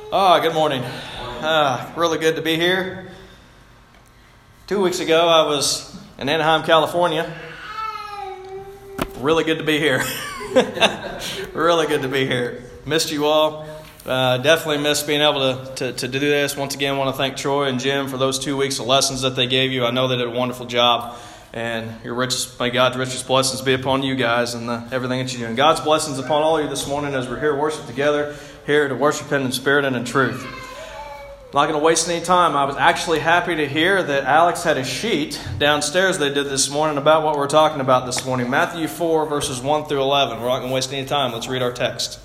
Good morning. Really good to be here. 2 weeks ago, I was in Anaheim, California. Really good to be here. Really good to be here. Missed you all. Definitely missed being able to do this. Once again, I want to thank Troy and Jim for those 2 weeks of lessons that they gave you. I know they did a wonderful job. And may God's richest blessings be upon you guys and everything that you do. And God's blessings upon all of you this morning as we're here to worship together, here to worship Him in spirit and in truth. I'm not going to waste any time. I was actually happy to hear that Alex had a sheet downstairs they did this morning about what we're talking about this morning. Matthew 4, verses 1 through 11. We're not going to waste any time. Let's read our text.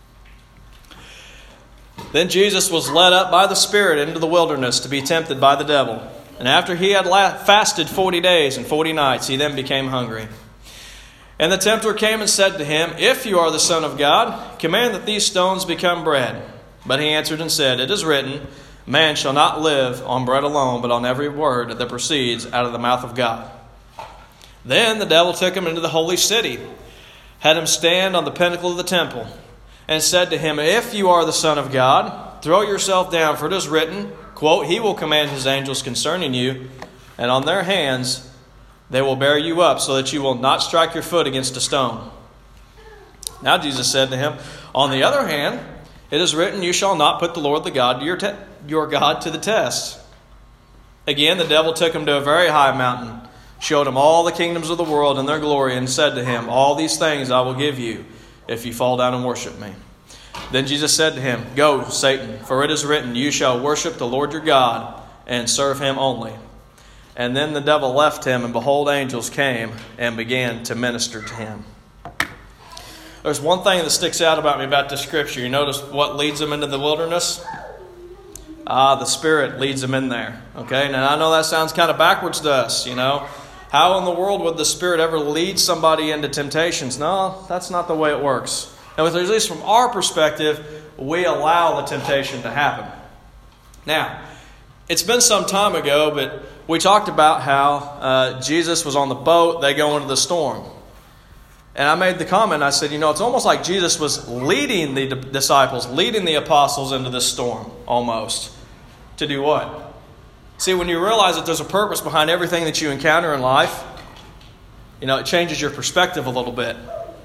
Then Jesus was led up by the Spirit into the wilderness to be tempted by the devil. And after he had fasted 40 days and 40 nights, he then became hungry. And the tempter came and said to him, "If you are the Son of God, command that these stones become bread." But he answered and said, "It is written, man shall not live on bread alone, but on every word that proceeds out of the mouth of God." Then the devil took him into the holy city, had him stand on the pinnacle of the temple, and said to him, "If you are the Son of God, throw yourself down, for it is written, quote, He will command His angels concerning you, and on their hands they will bear you up, so that you will not strike your foot against a stone." Now Jesus said to him, "On the other hand, it is written, you shall not put the Lord your God to the test." Again, the devil took him to a very high mountain, showed him all the kingdoms of the world and their glory, and said to him, "All these things I will give you, if you fall down and worship me." Then Jesus said to him, "Go, Satan, for it is written, you shall worship the Lord your God, and serve Him only." And then the devil left him, and behold, angels came and began to minister to him. There's one thing that sticks out about me about this scripture. You notice what leads him into the wilderness? The Spirit leads him in there. Okay, now I know that sounds kind of backwards to us, you know. How in the world would the Spirit ever lead somebody into temptations? No, that's not the way it works. And at least from our perspective, we allow the temptation to happen. Now, it's been some time ago, but we talked about how Jesus was on the boat, they go into the storm. And I made the comment, I said, it's almost like Jesus was leading the disciples, leading the apostles into this storm, almost. To do what? See, when you realize that there's a purpose behind everything that you encounter in life, it changes your perspective a little bit,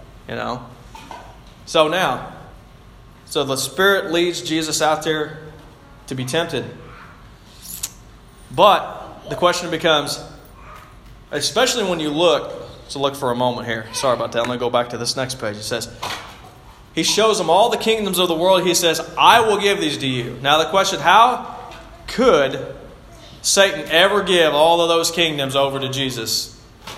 So the Spirit leads Jesus out there to be tempted. But the question becomes, especially when you look for a moment here. Sorry about that. I'm going to go back to this next page. It says, He shows them all the kingdoms of the world. He says, "I will give these to you." Now the question, how could Satan ever give all of those kingdoms over to Jesus?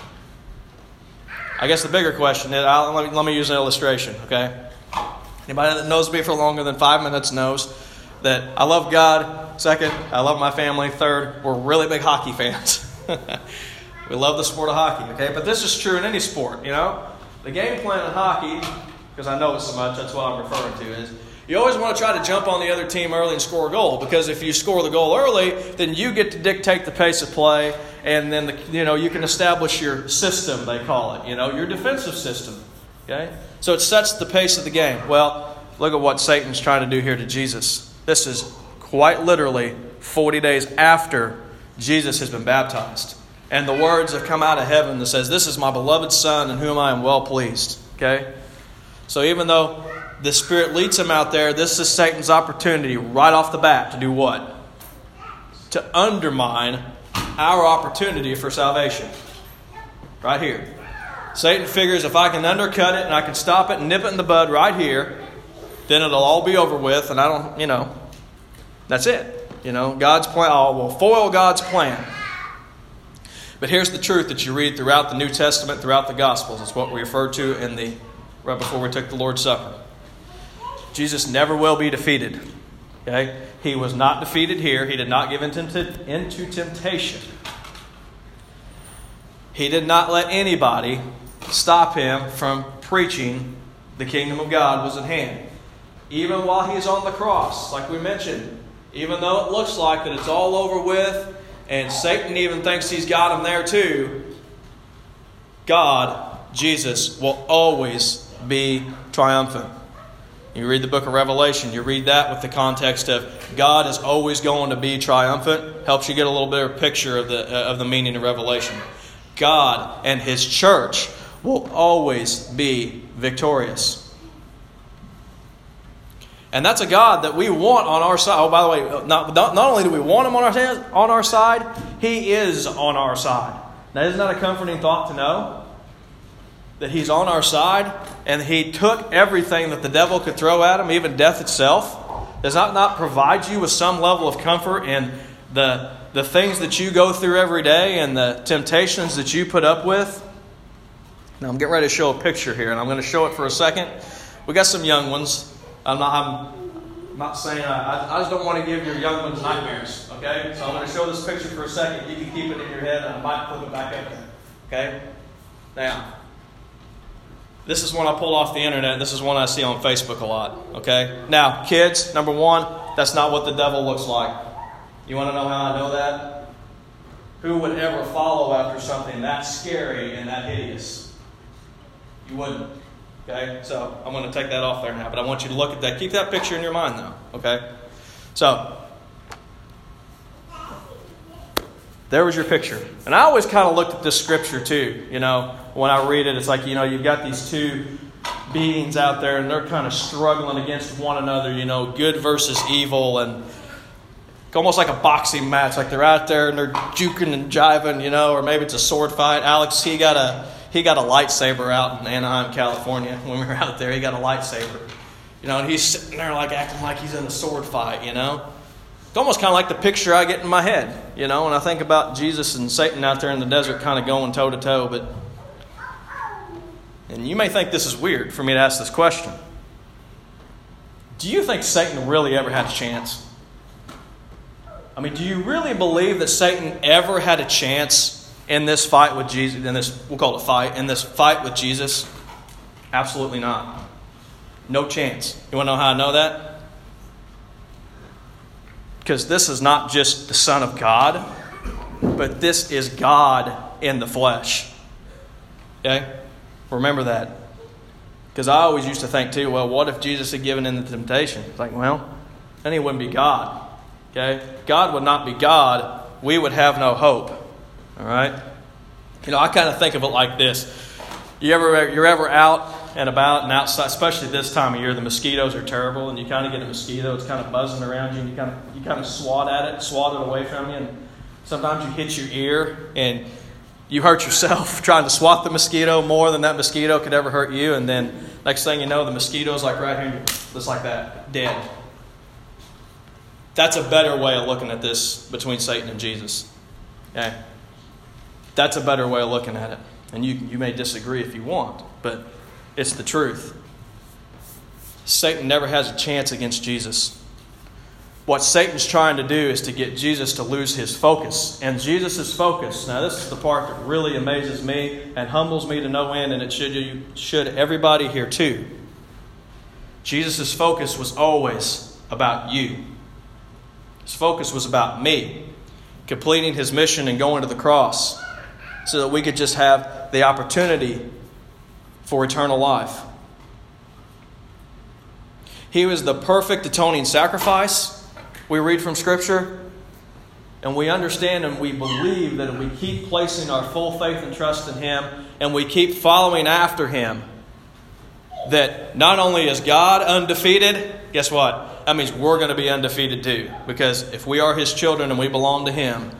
I guess the bigger question is, let me use an illustration, okay? Anybody that knows me for longer than 5 minutes knows that I love God. Second, I love my family. Third, we're really big hockey fans. We love the sport of hockey, okay? But this is true in any sport, The game plan in hockey, because I know it so much, that's what I'm referring to, is you always want to try to jump on the other team early and score a goal. Because if you score the goal early, then you get to dictate the pace of play. And then, you can establish your system, they call it, your defensive system, okay? So it sets the pace of the game. Well, look at what Satan's trying to do here to Jesus. This is quite literally 40 days after Jesus has been baptized. And the words have come out of heaven that says, "This is my beloved Son in whom I am well pleased." Okay? So even though the Spirit leads him out there, this is Satan's opportunity right off the bat to do what? To undermine our opportunity for salvation. Right here. Satan figures if I can undercut it and I can stop it and nip it in the bud right here, then it'll all be over with, and I don't, that's it. God's plan, will foil God's plan. But here's the truth that you read throughout the New Testament, throughout the Gospels. It's what we referred to right before we took the Lord's Supper. Jesus never will be defeated. Okay? He was not defeated here. He did not give into temptation. He did not let anybody stop him from preaching the kingdom of God was at hand. Even while he's on the cross, like we mentioned, even though it looks like that it's all over with, and Satan even thinks he's got him there too, God, Jesus, will always be triumphant. You read the book of Revelation, you read that with the context of God is always going to be triumphant. Helps you get a little bit of a picture of the meaning of Revelation. God and His church will always be victorious. And that's a God that we want on our side. Oh, by the way, not only do we want Him on our side, He is on our side. Now, isn't that a comforting thought to know? That He's on our side, and He took everything that the devil could throw at Him, even death itself. Does that not provide you with some level of comfort in the things that you go through every day and the temptations that you put up with? Now, I'm getting ready to show a picture here, and I'm going to show it for a second. We got some young ones. I'm not saying I just don't want to give your young ones nightmares. Okay, so I'm going to show this picture for a second. You can keep it in your head, and I might flip it back up there. Okay, now this is one I pulled off the internet. This is one I see on Facebook a lot. Okay, now kids, number one, that's not what the devil looks like. You want to know how I know that? Who would ever follow after something that scary and that hideous? You wouldn't. Okay, so I'm going to take that off there now, but I want you to look at that. Keep that picture in your mind, though. Okay, so there was your picture, and I always kind of looked at this scripture too. You know, when I read it, it's like, you know, you've got these two beings out there, and they're kind of struggling against one another. You know, good versus evil, and almost like a boxing match. Like they're out there and they're juking and jiving. You know, or maybe it's a sword fight. Alex, he got a lightsaber out in Anaheim, California. When we were out there, he got a lightsaber. You know, and he's sitting there like acting like he's in a sword fight, you know. It's almost kind of like the picture I get in my head, you know, when I think about Jesus and Satan out there in the desert kind of going toe to toe. And you may think this is weird for me to ask this question. Do you think Satan really ever had a chance? I mean, do you really believe that Satan ever had a chance in this fight with Jesus, we'll call it a fight, in this fight with Jesus? Absolutely not. No chance. You want to know how I know that? Because this is not just the Son of God, but this is God in the flesh. Okay? Remember that. Because I always used to think too, well, what if Jesus had given in the temptation? It's like, well, then He wouldn't be God. Okay? God would not be God. We would have no hope. All right? You know, I kind of think of it like this. You're ever out and about and outside, especially this time of year, the mosquitoes are terrible, and you kind of get a mosquito, it's kind of buzzing around you, and you kind of swat it away from you, and sometimes you hit your ear, and you hurt yourself trying to swat the mosquito more than that mosquito could ever hurt you, and then next thing you know, the mosquito's like right here, just like that, dead. That's a better way of looking at this between Satan and Jesus. Okay? That's a better way of looking at it. And you may disagree if you want, but it's the truth. Satan never has a chance against Jesus. What Satan's trying to do is to get Jesus to lose his focus. And Jesus' focus, now this is the part that really amazes me and humbles me to no end, and it should everybody here too. Jesus' focus was always about you. His focus was about me, completing His mission and going to the cross so that we could just have the opportunity for eternal life. He was the perfect atoning sacrifice, we read from Scripture, and we understand and we believe that if we keep placing our full faith and trust in Him and we keep following after Him, that not only is God undefeated, guess what? That means we're going to be undefeated too. Because if we are His children and we belong to Him,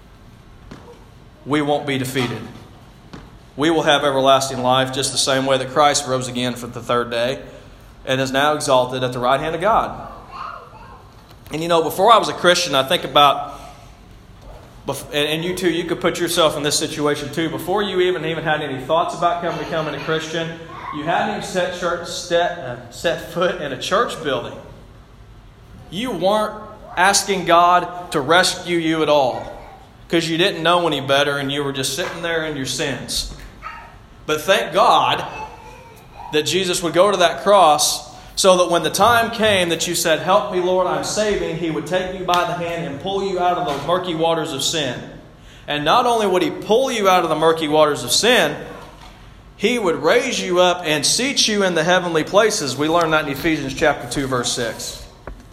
we won't be defeated. We will have everlasting life just the same way that Christ rose again for the third day and is now exalted at the right hand of God. And you know, before I was a Christian, I think about, and you too, you could put yourself in this situation too. Before you even had any thoughts about becoming a Christian, you hadn't even set foot in a church building. You weren't asking God to rescue you at all because you didn't know any better and you were just sitting there in your sins. But thank God that Jesus would go to that cross so that when the time came that you said, "Help me, Lord, I'm saving," He would take you by the hand and pull you out of those murky waters of sin. And not only would He pull you out of the murky waters of sin, He would raise you up and seat you in the heavenly places. We learn that in Ephesians chapter 2, verse 6.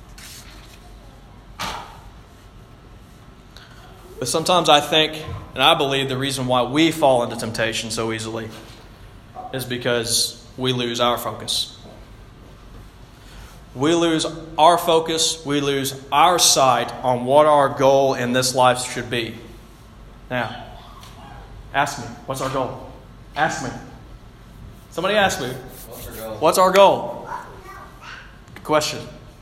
But sometimes I think, and I believe, the reason why we fall into temptation so easily is because we lose our focus. We lose our focus. We lose our sight on what our goal in this life should be. Now, ask me, what's our goal? Ask me. Somebody ask me. What's our goal? Good question.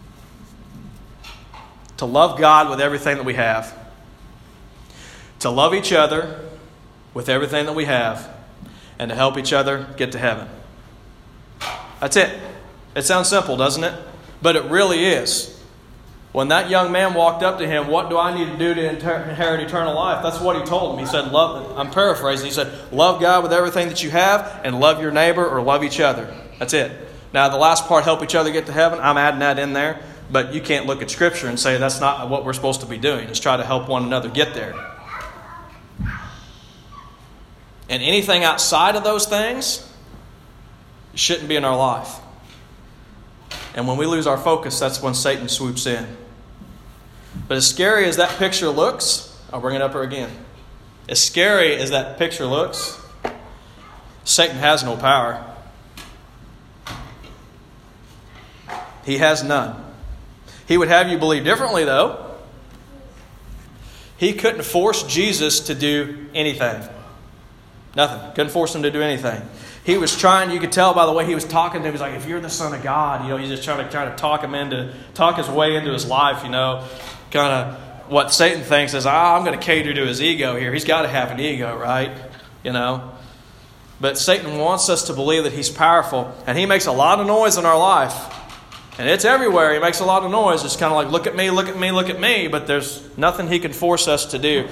To love God with everything that we have. To love each other with everything that we have. And to help each other get to heaven. That's it. It sounds simple, doesn't it? But it really is. When that young man walked up to him, what do I need to do to inherit eternal life? That's what he told him. He said, love, I'm paraphrasing. He said, love God with everything that you have and love your neighbor or love each other. That's it. Now, the last part, help each other get to heaven, I'm adding that in there. But you can't look at Scripture and say that's not what we're supposed to be doing. Is try to help one another get there. And anything outside of those things shouldn't be in our life. And when we lose our focus, that's when Satan swoops in. But as scary as that picture looks, I'll bring it up here again. As scary as that picture looks, Satan has no power. He has none. He would have you believe differently, though. He couldn't force Jesus to do anything. Nothing. Couldn't force him to do anything. He was trying, you could tell by the way he was talking to him, he's like, if you're the Son of God, he's just trying to talk his way into his life, kind of what Satan thinks is, I'm going to cater to his ego here. He's got to have an ego, right? But Satan wants us to believe that he's powerful, and he makes a lot of noise in our life. And it's everywhere. He makes a lot of noise. It's kind of like, look at me, look at me, look at me, but there's nothing he can force us to do.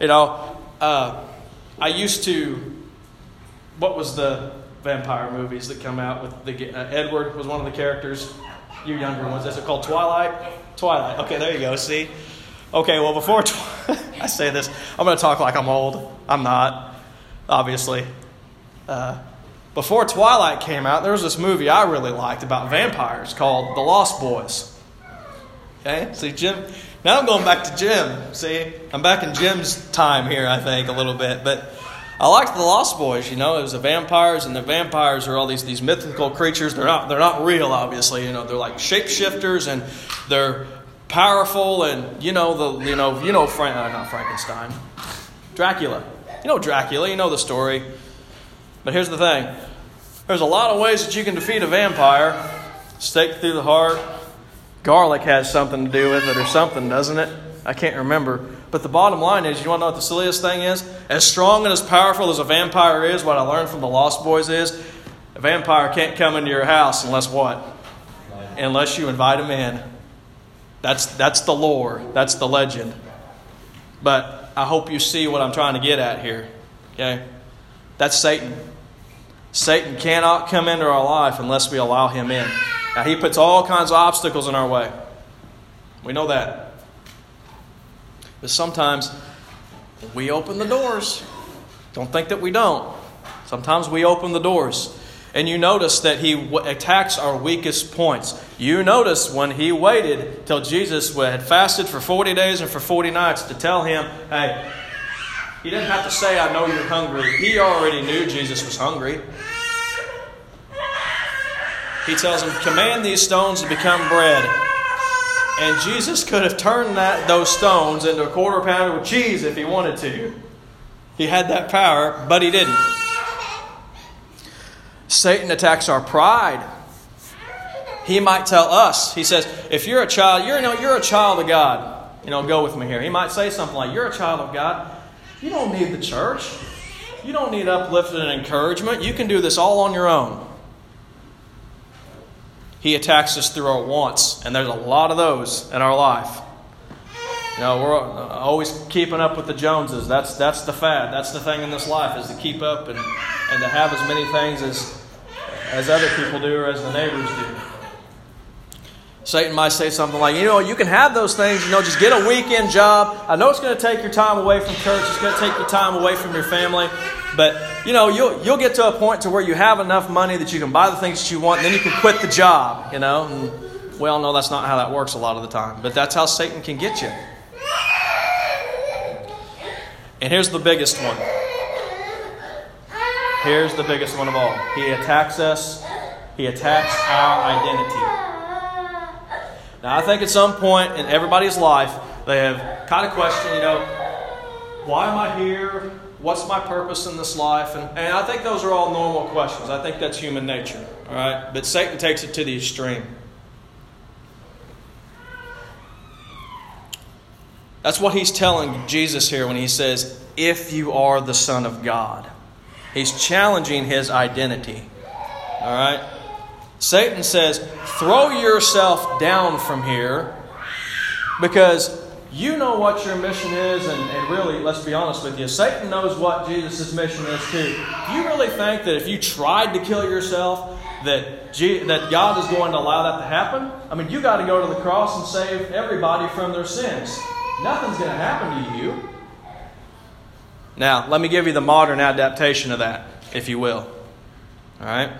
I used to, what was the vampire movies that come out with Edward was one of the characters. You younger ones. Is it called Twilight? Twilight. Okay, there you go. See? Okay, well, before I say this, I'm going to talk like I'm old. I'm not, obviously. Before Twilight came out, there was this movie I really liked about vampires called The Lost Boys. Okay? See, Jim. Now I'm going back to Jim. See? I'm back in Jim's time here, I think, a little bit. But I liked The Lost Boys. It was the vampires, and the vampires are all these mythical creatures. They're not real, obviously. They're like shapeshifters, and they're powerful, and not Frankenstein. Dracula. Dracula. You know the story. But here's the thing. There's a lot of ways that you can defeat a vampire. Stake through the heart. Garlic has something to do with it or something, doesn't it? I can't remember. But the bottom line is, you want to know what the silliest thing is? As strong and as powerful as a vampire is, what I learned from the Lost Boys is, a vampire can't come into your house unless what? Unless you invite him in. That's the lore. That's the legend. But I hope you see what I'm trying to get at here. Okay? That's Satan. Satan cannot come into our life unless we allow him in. Now, he puts all kinds of obstacles in our way. We know that. But sometimes we open the doors. Don't think that we don't. Sometimes we open the doors. And you notice that he attacks our weakest points. You notice when he waited till Jesus had fasted for 40 days and for 40 nights to tell him, hey, he didn't have to say, I know you're hungry. He already knew Jesus was hungry. He tells him, command these stones to become bread. And Jesus could have turned those stones into a quarter pounder with cheese if he wanted to. He had that power, but he didn't. Satan attacks our pride. He might tell us, he says, if you're a child, you're a child of God. Go with me here. He might say something like, you're a child of God. You don't need the church. You don't need uplifting and encouragement. You can do this all on your own. He attacks us through our wants, and there's a lot of those in our life. We're always keeping up with the Joneses. That's the fad. That's the thing in this life, is to keep up and to have as many things as other people do or as the neighbors do. Satan might say something like, you can have those things, just get a weekend job. I know it's going to take your time away from church. It's going to take your time away from your family. But, you'll get to a point to where you have enough money that you can buy the things that you want, and then you can quit the job, And we all know that's not how that works a lot of the time. But that's how Satan can get you. And here's the biggest one. Here's the biggest one of all. He attacks us. He attacks our identity. Now, I think at some point in everybody's life, they have kind of questioned, why am I here? What's my purpose in this life? And I think those are all normal questions. I think that's human nature. All right? But Satan takes it to the extreme. That's what he's telling Jesus here when he says, if you are the Son of God. He's challenging his identity. All right? Satan says, throw yourself down from here because you know what your mission is. And really, let's be honest with you, Satan knows what Jesus' mission is too. Do you really think that if you tried to kill yourself, that God is going to allow that to happen? I mean, you got to go to the cross and save everybody from their sins. Nothing's going to happen to you. Now, let me give you the modern adaptation of that, if you will. All right?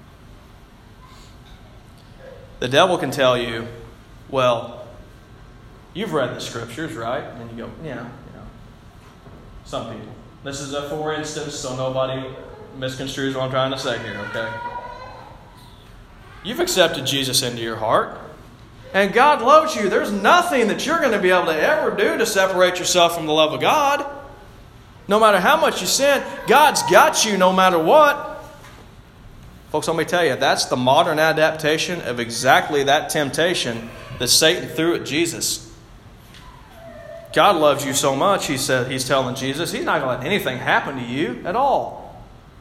The devil can tell you, well, you've read the scriptures, right? And you go, yeah, some people. This is a for instance, so nobody misconstrues what I'm trying to say here, okay? You've accepted Jesus into your heart. And God loves you. There's nothing that you're going to be able to ever do to separate yourself from the love of God. No matter how much you sin, God's got you no matter what. Folks, let me tell you, that's the modern adaptation of exactly that temptation that Satan threw at Jesus. God loves you so much, he's telling Jesus, he's not going to let anything happen to you at all.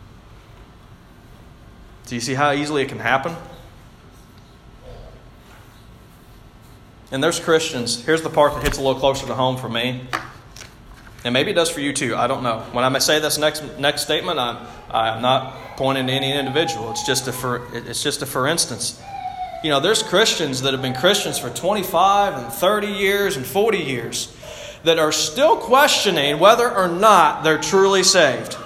Do you see how easily it can happen? And there's Christians. Here's the part that hits a little closer to home for me. And maybe it does for you too. I don't know. When I say this next statement, I'm not pointing to any individual. It's just a for instance. There's Christians that have been Christians for 25 and 30 years and 40 years that are still questioning whether or not they're truly saved.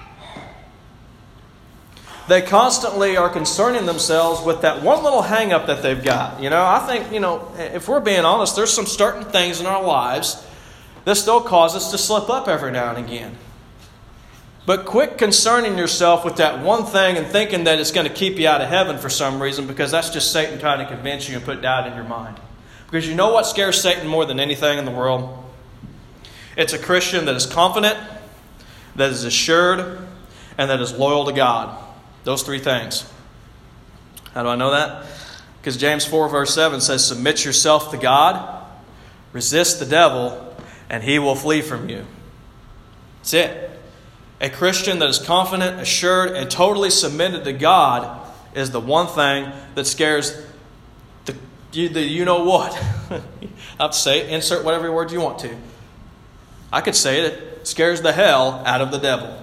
They constantly are concerning themselves with that one little hang-up that they've got. I think, if we're being honest, there's some certain things in our lives that still cause us to slip up every now and again. But quit concerning yourself with that one thing and thinking that it's going to keep you out of heaven for some reason, because that's just Satan trying to convince you and put doubt in your mind. Because you know what scares Satan more than anything in the world? It's a Christian that is confident, that is assured, and that is loyal to God. Those three things. How do I know that? Because James 4 verse 7 says, submit yourself to God, resist the devil, and he will flee from you. That's it. A Christian that is confident, assured, and totally submitted to God is the one thing that scares the you know what. I have to say it. Insert whatever word you want to. I could say it scares the hell out of the devil.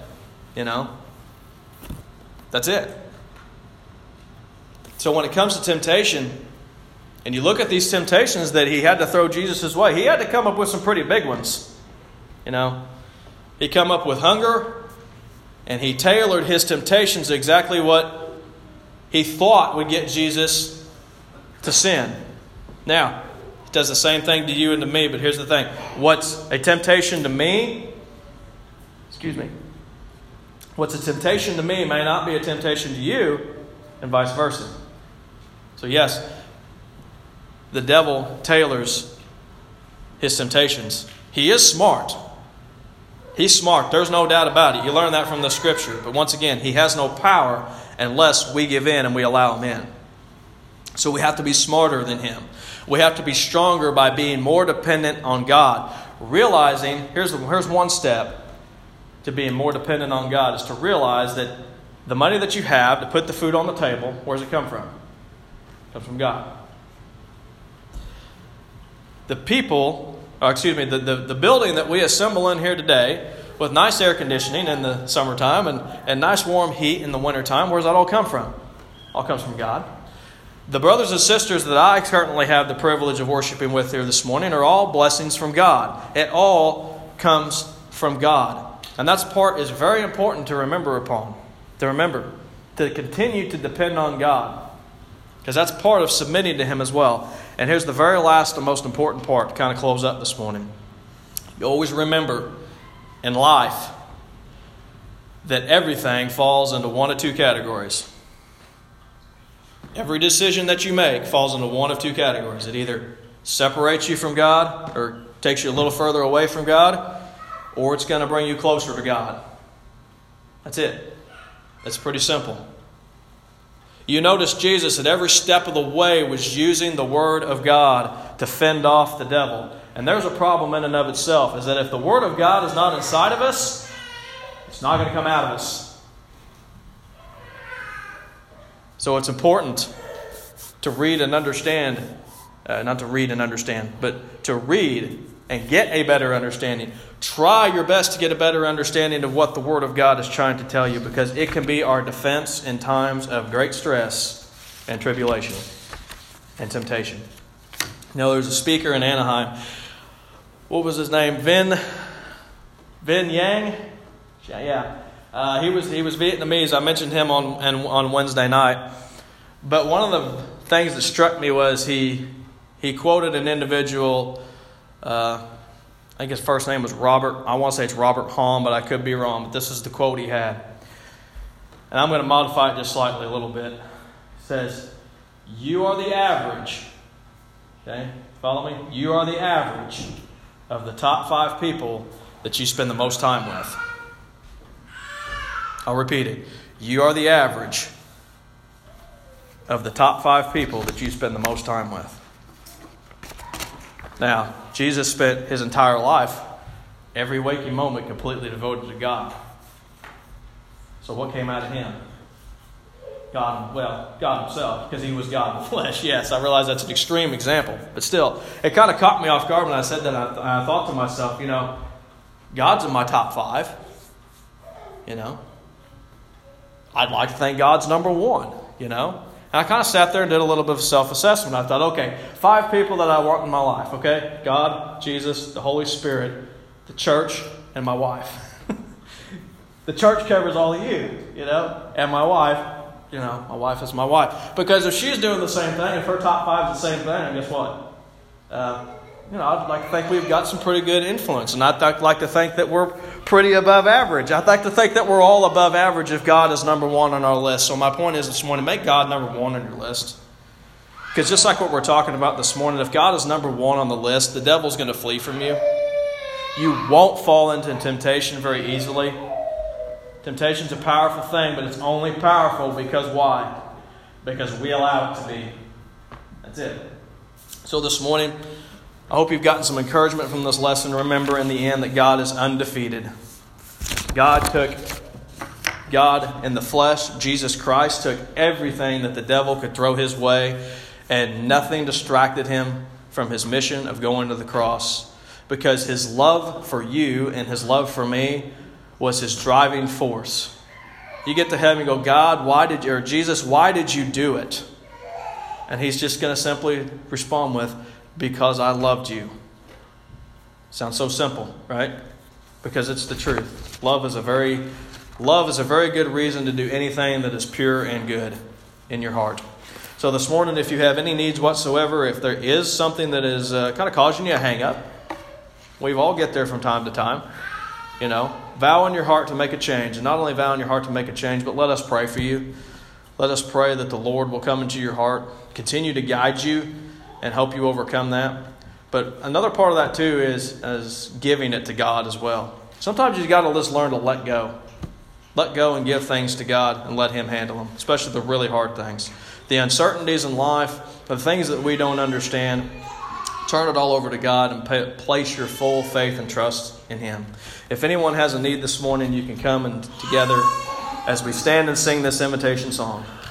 That's it. So when it comes to temptation, and you look at these temptations that he had to throw Jesus' way, he had to come up with some pretty big ones. He come up with hunger, and he tailored his temptations exactly what he thought would get Jesus to sin. Now, it does the same thing to you and to me, but here's the thing. What's a temptation to me? What's a temptation to me may not be a temptation to you, and vice versa. So yes, the devil tailors his temptations. He is smart. He's smart. There's no doubt about it. You learn that from the scripture. But once again, he has no power unless we give in and we allow him in. So we have to be smarter than him. We have to be stronger by being more dependent on God. Realizing, here's one step to being more dependent on God, is to realize that the money that you have to put the food on the table, where does it come from? It comes from God. The building that we assemble in here today, with nice air conditioning in the summertime and nice warm heat in the wintertime, where does that all come from? It all comes from God. The brothers and sisters that I currently have the privilege of worshiping with here this morning are all blessings from God. It all comes from God. And that part is very important to remember to continue to depend on God. Because that's part of submitting to Him as well. And here's the very last and most important part to kind of close up this morning. You always remember in life that everything falls into one of two categories. Every decision that you make falls into one of two categories. It either separates you from God or takes you a little further away from God, or it's going to bring you closer to God. That's it. It's pretty simple. You notice Jesus at every step of the way was using the Word of God to fend off the devil. And there's a problem in and of itself, is that if the Word of God is not inside of us, it's not going to come out of us. So it's important to read and understand, not to read and understand, but to read and get a better understanding. Try your best to get a better understanding of what the Word of God is trying to tell you, because it can be our defense in times of great stress and tribulation and temptation. Now, there's a speaker in Anaheim. What was his name? Vin Yang? Yeah. He was Vietnamese. I mentioned him on Wednesday night. But one of the things that struck me was he quoted an individual. I think his first name was Robert. I want to say it's Robert Hahn, but I could be wrong. But this is the quote he had. And I'm going to modify it just slightly a little bit. It says, "You are the average." Okay? Follow me? You are the average of the top 5 people that you spend the most time with. I'll repeat it. You are the average of the top 5 people that you spend the most time with. Now, Jesus spent His entire life, every waking moment, completely devoted to God. So what came out of Him? God Himself, because He was God in the flesh. Yes, I realize that's an extreme example, but still, it kind of caught me off guard when I said that. I thought to myself, God's in my top 5. I'd like to think God's number 1, And I kind of sat there and did a little bit of self-assessment. I thought, okay, 5 people that I want in my life, okay? God, Jesus, the Holy Spirit, the church, and my wife. The church covers all of you, and my wife, my wife is my wife. Because if she's doing the same thing, if her top 5 is the same thing, guess what? I'd like to think we've got some pretty good influence. And I'd like to think that we're pretty above average. I'd like to think that we're all above average if God is number 1 on our list. So my point is this morning, make God number 1 on your list. Because just like what we're talking about this morning, if God is number 1 on the list, the devil's going to flee from you. You won't fall into temptation very easily. Temptation's a powerful thing, but it's only powerful because why? Because we allow it to be. That's it. So this morning, I hope you've gotten some encouragement from this lesson. Remember in the end that God is undefeated. God in the flesh, Jesus Christ, took everything that the devil could throw His way, and nothing distracted Him from His mission of going to the cross. Because His love for you and His love for me was His driving force. You get to heaven and go, God, Jesus, why did you do it? And He's just going to simply respond with, because I loved you. Sounds so simple, right? Because it's the truth. Love is a very good reason to do anything that is pure and good in your heart. So this morning, if you have any needs whatsoever, if there is something that is kind of causing you a hang up, we've all get there from time to time. Vow in your heart to make a change. And not only vow in your heart to make a change, but let us pray for you. Let us pray that the Lord will come into your heart, continue to guide you, and help you overcome that. But another part of that too is giving it to God as well. Sometimes you've got to just learn to let go. Let go and give things to God and let Him handle them, especially the really hard things. The uncertainties in life, the things that we don't understand, turn it all over to God and place your full faith and trust in Him. If anyone has a need this morning, you can come and together as we stand and sing this invitation song.